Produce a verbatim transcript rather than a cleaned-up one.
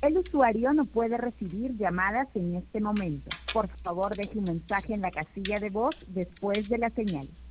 El usuario no puede recibir llamadas en este momento. Por favor, deje un mensaje en la casilla de voz después de la señal.